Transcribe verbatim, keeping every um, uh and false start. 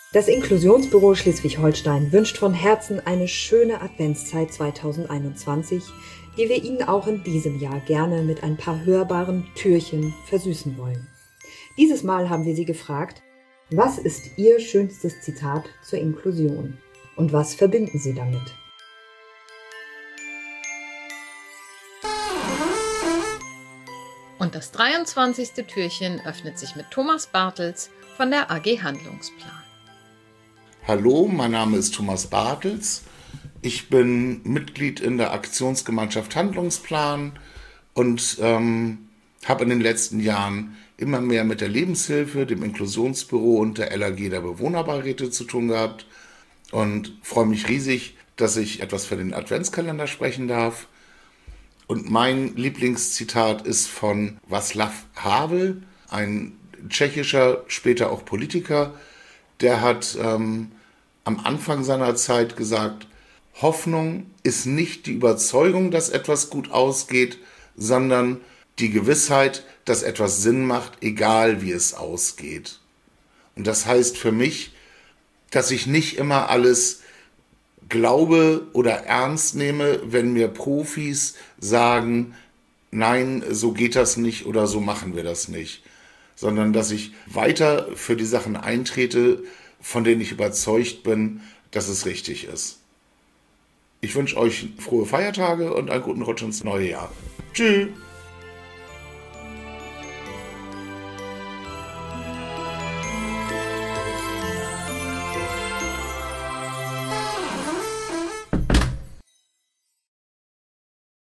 Das Inklusionsbüro Schleswig-Holstein wünscht von Herzen eine schöne Adventszeit zweitausendeinundzwanzig, die wir Ihnen auch in diesem Jahr gerne mit ein paar hörbaren Türchen versüßen wollen. Dieses Mal haben wir Sie gefragt, was ist Ihr schönstes Zitat zur Inklusion und was verbinden Sie damit? Und das dreiundzwanzigste Türchen öffnet sich mit Thomas Bartels von der A G Handlungsplan. Hallo, mein Name ist Thomas Bartels. Ich bin Mitglied in der Aktionsgemeinschaft Handlungsplan und ähm, habe in den letzten Jahren immer mehr mit der Lebenshilfe, dem Inklusionsbüro und der L A G der Bewohnerbeiräte zu tun gehabt und freue mich riesig, dass ich etwas für den Adventskalender sprechen darf. Und mein Lieblingszitat ist von Václav Havel, ein tschechischer, später auch Politiker. Der hat ähm, am Anfang seiner Zeit gesagt, Hoffnung ist nicht die Überzeugung, dass etwas gut ausgeht, sondern die Gewissheit, dass etwas Sinn macht, egal wie es ausgeht. Und das heißt für mich, dass ich nicht immer alles glaube oder ernst nehme, wenn mir Profis sagen, nein, so geht das nicht oder so machen wir das nicht, sondern dass ich weiter für die Sachen eintrete, von denen ich überzeugt bin, dass es richtig ist. Ich wünsche euch frohe Feiertage und einen guten Rutsch ins neue Jahr. Tschüss!